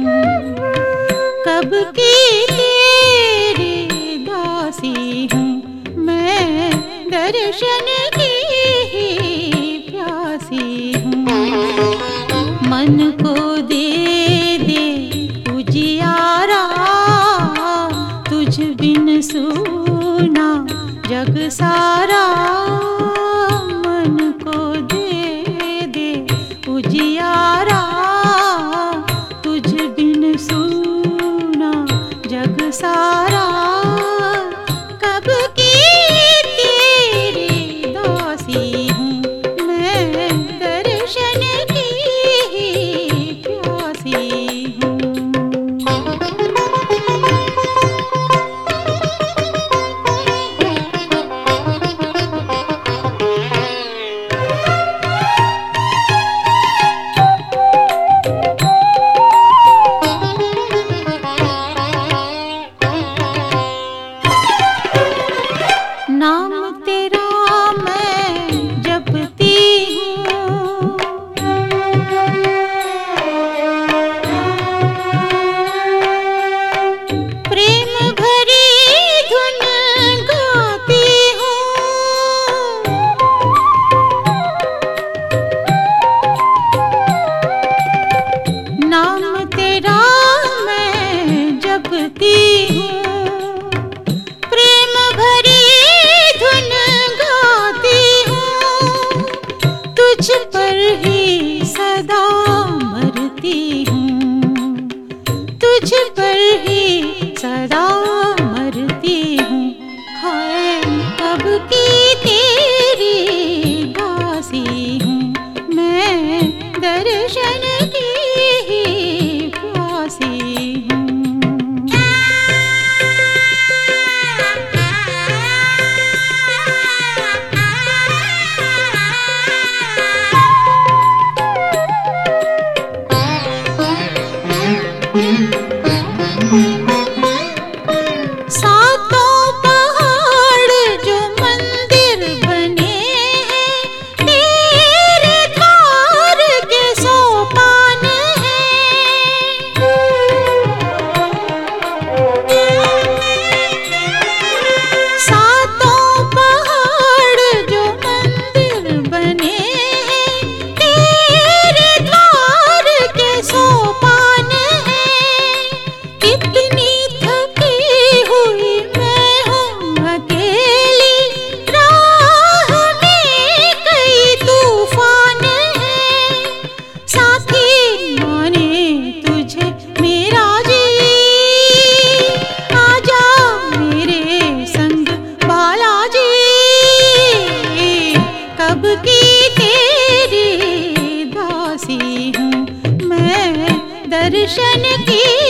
कब की तेरी दासी हूँ मैं, दर्शन की ही प्यासी हूँ। मन को दे दे उजियारा, तुझ बिन सूना जग सारा। मन को दे दे उजियारा, तुझ बिन सूना जग सारा। कब की तेरी दासी हूँ मैं, दर्शन की ही प्यासी हूँ। नाम तेरा मैं जपती हूँ, प्रेम भरी धुन गाती हूँ। नाम तेरा मैं जपती हूँ, तुझ पर ही सदा मरती हूँ, तुझ पर ही सदा मरती हूँ। हाय कब की तेरी दासी हूँ मैं, दर्शन की ही प्यासी हूँ। सातों पहाड़ जो मंदिर बने हैं, तेरे द्वार के सोपान हैं। सातों पहाड़ जो मंदिर बने हैं, तेरे द्वार के सोपान हैं। कितनी थकी हुई मैं हूँ अकेली, राह में कई तूफान हैं। साथी माने तुझे मेरा जी, आजा मेरे संग बालाजी। कब की तेरी दासी हूँ मैं, दर्शन की